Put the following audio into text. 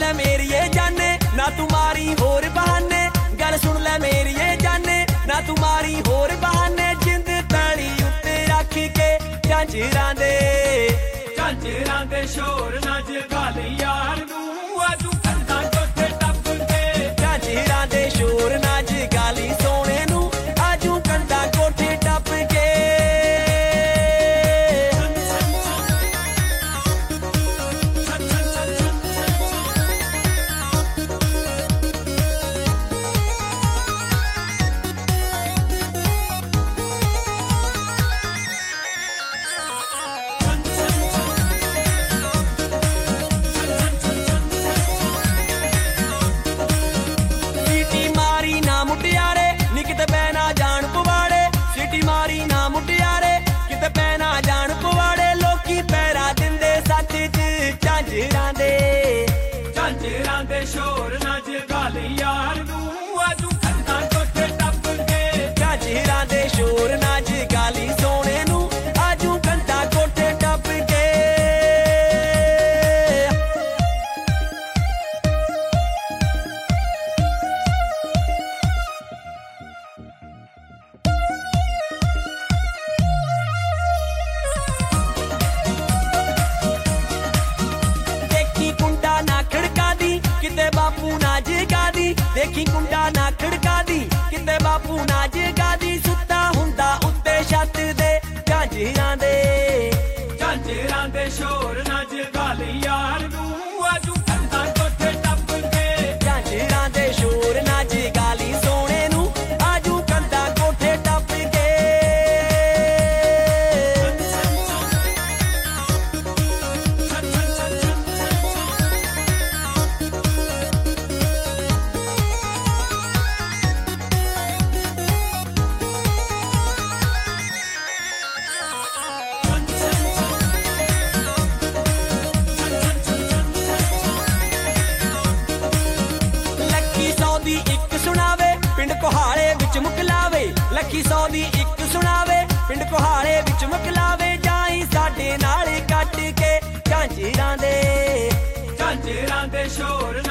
ले मेरिए जाने ना तुम्हारी होर बहाने, गल सुन ले मेरिए जाने ना तुम्हारी होर बहाने। जिंद तली उत्ते रख के झांझरां दे शोर ना जगाल यार नू, आजू कंधां कोठे टप के झांझरां दे शोर ना जगाली सोने नू, आजू कंधां कोठे टप के। मुटियारे नी किते पैना जान पवाड़े, सीटी मारी ना मुटियारे किते पैना जान पवाड़े। लोकी पैरा दिंदे सच च झांझरां दे शोर ना जगाल यार नू, आजू कंधां कोठे टप के झांझरां दे शोर ना जगाली सोने नू, आजू कंधां कोठे टप के। किते बापू ना जगा दी, देखी कुंडा ना खड़का दी, किते बापू ना जगा दी। सुता हुंदा उत्ते छत दे झांझरां दे शोर ना जगाल यार नू, आजू कंधां कोठे टप के झांझरां दे शोर ना जगाली सोने नू, आजू कंधां कोठे टप के। एक सुनावे पिंड कोहाड़े विच मुकलावे, लखी सौ दी एक सुनावे पिंड कोहाड़े विच मुकलावे। जाई साडे नाल कट के झांझरां दे शोर